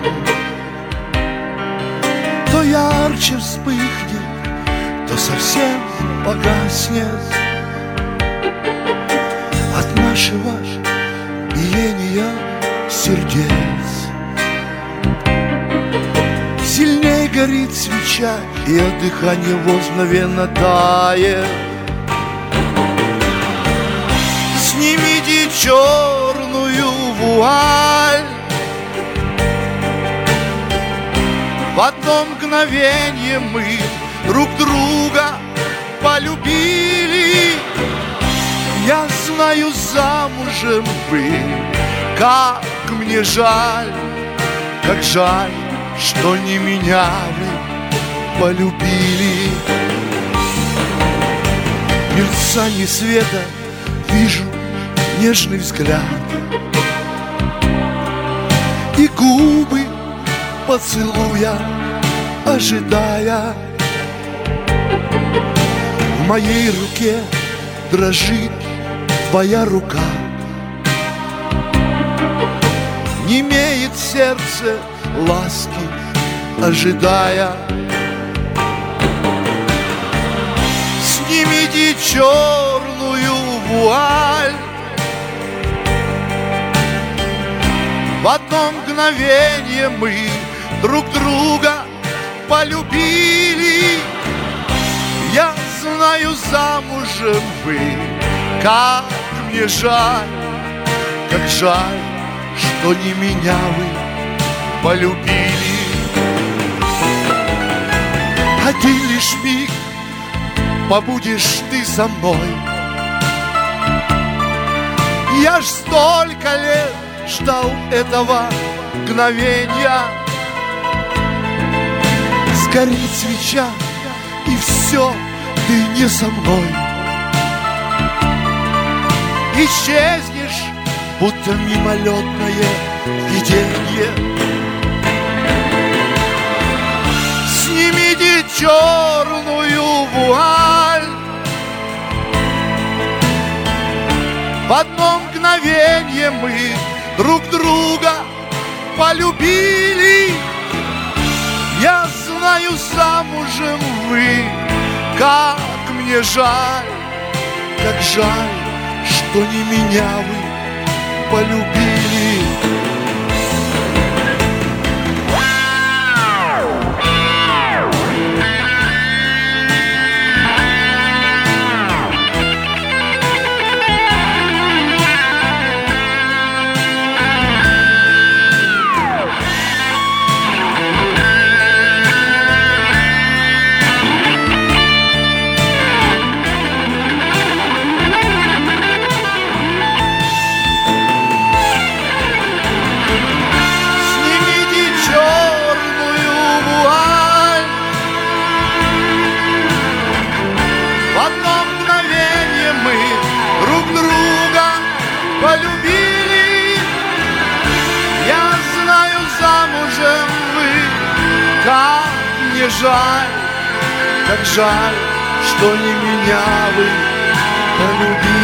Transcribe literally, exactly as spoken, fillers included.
то ярче вспыхнет, то совсем погаснет от нашего биения сердец. Сильней горит свеча, и от дыхания возмновенно тает. Снимите черную вуаль, в одно мгновенье мы друг друга полюбили. Я знаю, замужем вы, как мне жаль, как жаль, что не меня вы полюбили. В мерцании света вижу нежный взгляд и губы поцелуя ожидая. В моей руке дрожит твоя рука, немеет сердце ласки ожидая. Снимите черную вуаль, в одно мгновенье мы друг друга полюбили. Я знаю, замужем вы, как мне жаль, как жаль, что не меня вы полюбили. Один лишь миг побудешь ты со мной. Я ж столько лет ждал этого мгновенья. Сгорит свеча, и все, ты не со мной. Исчезнешь, будто мимолетное видение. Снимите черную вуаль, в одно мгновенье мы друг друга полюбили. Я знаю, замужем вы, как мне жаль, как жаль, что не меня вы полюбили. Полюбили. Я знаю, замужем вы, как мне жаль, как жаль, что не меня вы полюбили.